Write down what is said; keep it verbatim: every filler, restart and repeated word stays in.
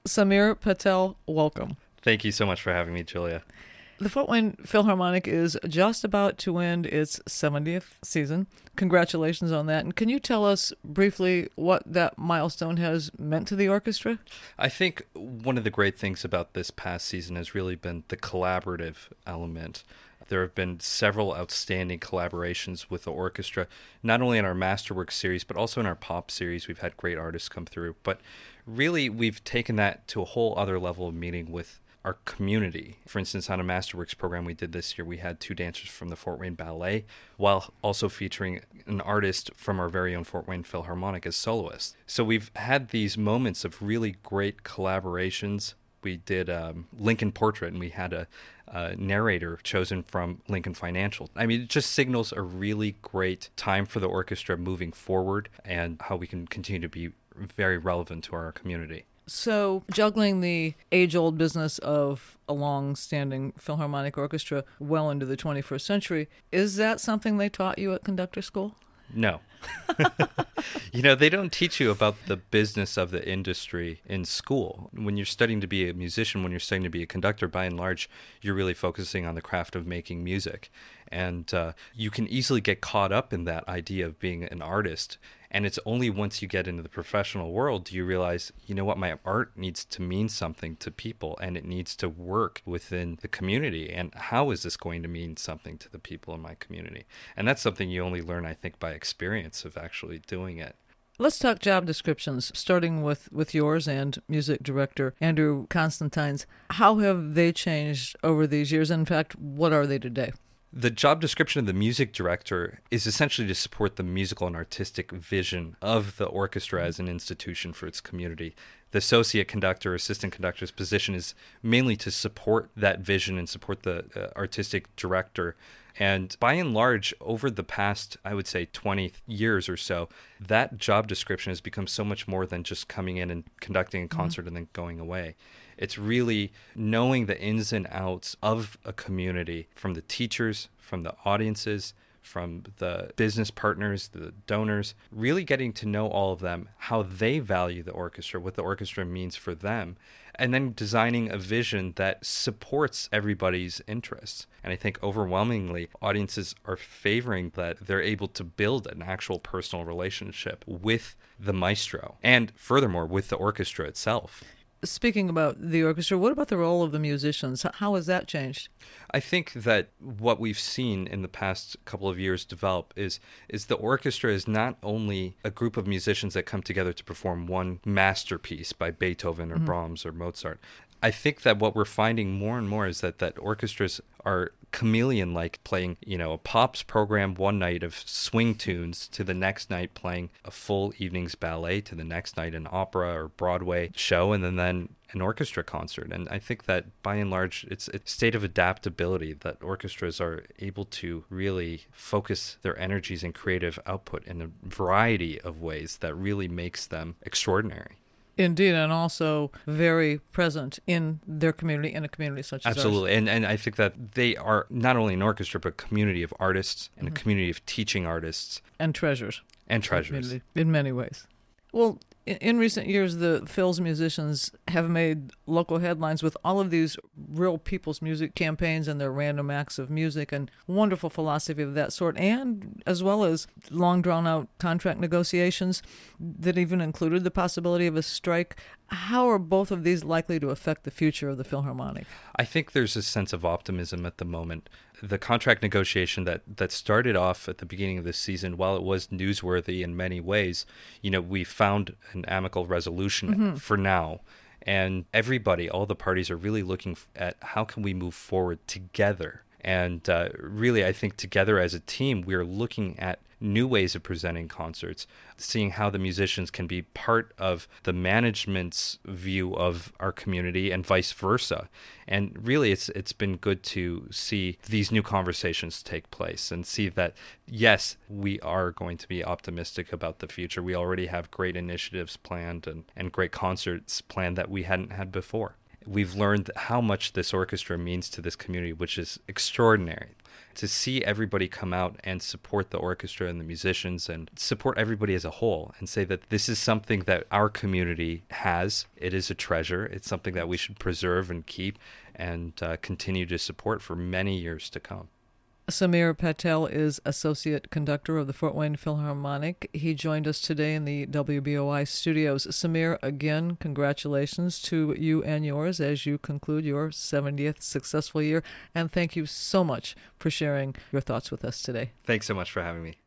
Samir Patel, welcome. Thank you so much for having me, Julia. The Fort Wayne Philharmonic is just about to end its seventieth season. Congratulations on that. And can you tell us briefly what that milestone has meant to the orchestra? I think one of the great things about this past season has really been the collaborative element. There have been several outstanding collaborations with the orchestra, not only in our Masterworks series, but also in our pop series. We've had great artists come through. But really, we've taken that to a whole other level of meeting with our community. For instance, on a Masterworks program we did this year, we had two dancers from the Fort Wayne Ballet, while also featuring an artist from our very own Fort Wayne Philharmonic as soloist. So we've had these moments of really great collaborations. We did um, Lincoln Portrait, and we had a, a narrator chosen from Lincoln Financial. I mean, it just signals a really great time for the orchestra moving forward and how we can continue to be very relevant to our community. So, juggling the age-old business of a long-standing Philharmonic orchestra well into the twenty-first century, is that something they taught you at conductor school? No. You know, they don't teach you about the business of the industry in school. When you're studying to be a musician, when you're studying to be a conductor, by and large, you're really focusing on the craft of making music. And uh, you can easily get caught up in that idea of being an artist. And it's only once you get into the professional world do you realize, you know what, my art needs to mean something to people, and it needs to work within the community. And how is this going to mean something to the people in my community? And that's something you only learn, I think, by experience of actually doing it. Let's talk job descriptions, starting with, with yours and music director Andrew Constantine's. How have they changed over these years? In fact, what are they today? The job description of the music director is essentially to support the musical and artistic vision of the orchestra as an institution for its community. The associate conductor, assistant conductor's position is mainly to support that vision and support the uh, artistic director. And by and large, over the past, I would say, twenty years or so, that job description has become so much more than just coming in and conducting a concert mm-hmm. and then going away. It's really knowing the ins and outs of a community, from the teachers, from the audiences, from the business partners, the donors, really getting to know all of them, how they value the orchestra, what the orchestra means for them, and then designing a vision that supports everybody's interests. And I think overwhelmingly, audiences are favoring that they're able to build an actual personal relationship with the maestro, and furthermore, with the orchestra itself. Speaking about the orchestra, what about the role of the musicians? How has that changed? I think that what we've seen in the past couple of years develop is is the orchestra is not only a group of musicians that come together to perform one masterpiece by Beethoven or mm-hmm. Brahms or Mozart. I think that what we're finding more and more is that, that orchestras are chameleon-like, playing, you know, a pops program one night of swing tunes, to the next night playing a full evening's ballet, to the next night an opera or Broadway show, and then, then an orchestra concert. And I think that by and large, it's a state of adaptability that orchestras are able to really focus their energies and creative output in a variety of ways that really makes them extraordinary. Indeed, and also very present in their community, in a community such as Absolutely. ours. And and I think that they are not only an orchestra, but a community of artists and mm-hmm. a community of teaching artists. And treasures. And treasures. In many ways. Well, in recent years, the Phil's musicians have made local headlines with all of these real people's music campaigns and their random acts of music and wonderful philosophy of that sort, and as well as long drawn-out contract negotiations that even included the possibility of a strike. How are both of these likely to affect the future of the Philharmonic? I think there's a sense of optimism at the moment. The contract negotiation that, that started off at the beginning of this season, while it was newsworthy in many ways, you know, we found an amicable resolution mm-hmm. for now. And everybody, all the parties are really looking at how can we move forward together. And uh, really, I think together as a team, we're looking at new ways of presenting concerts, seeing how the musicians can be part of the management's view of our community and vice versa. And really, it's it's been good to see these new conversations take place and see that, yes, we are going to be optimistic about the future. We already have great initiatives planned and, and great concerts planned that we hadn't had before. we've learned how much this orchestra means to this community, which is extraordinary. To see everybody come out and support the orchestra and the musicians and support everybody as a whole and say that this is something that our community has. It is a treasure. It's something that we should preserve and keep and uh, continue to support for many years to come. Samir Patel is Associate Conductor of the Fort Wayne Philharmonic. He joined us today in the W B O I studios. Samir, again, congratulations to you and yours as you conclude your seventieth successful year, and thank you so much for sharing your thoughts with us today. Thanks so much for having me.